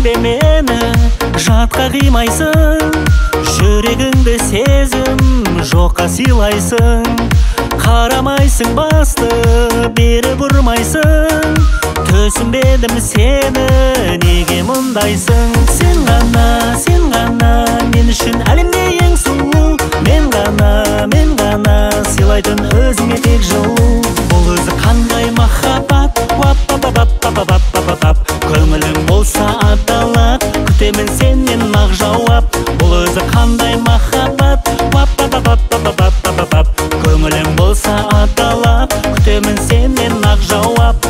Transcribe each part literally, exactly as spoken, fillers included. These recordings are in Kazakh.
бе мені, жатқа қимайсың, жүрегіңді сезім жоққа сыйлайсың. Қарамайсың басты, бері бұрмайсың, түсінбедім сені, неге мұндайсың? Сен ғана, сен ғана, мен үшін әлемде ең сұлу. Мен ғана, мен ғана, сыйлайтын өзіңе тек жылу. Бұл өзі қандай махаббат, вап-пап-пап-пап-пап-пап-пап. Көңілің болса аталап, күтемін сенен ақ жауап. Бұл өзі қандай махаббат, вап-пап-пап-пап-пап-пап-пап. Көңілің болса аталап, күтемін сенен ақ жауап.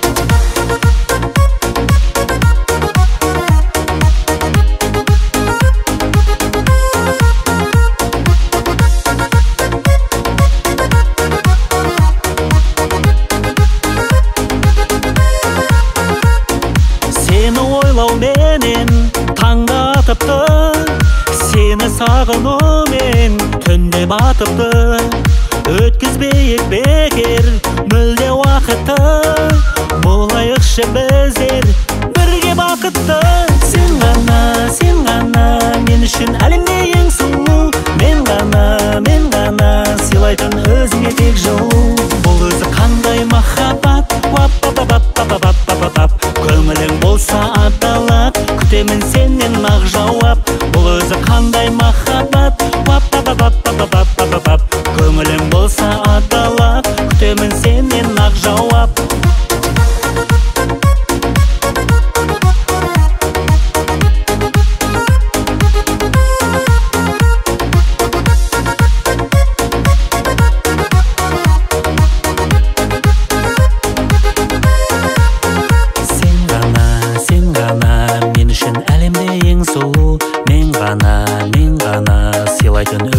Сені ойлау менен таңда атыпты, сені сағынумен түнде батыпты. Өткізбейік бекер мүлде уақытты, болайықшы біздер бірге бақытты. Сен ғана, сен ғана, мен үшін әлемде ең сұлу. Мен ғана, мен ғана, сыйлайтын өзіңе тек жылу. Бұл өзі қандай махаббат, вап-пап-пап-пап-пап-пап-пап. Көңілің болса аталап, күтемін сенен ақ жауап. Бұл өзі қандай махаббат, вап-пап-пап-пап-пап-пап-пап. Көңілің болса аталап, күтемін сенен ақ жауап. Мен үшін әлемде ең сұлу. Мен ғана, мен ғана, сыйлайтын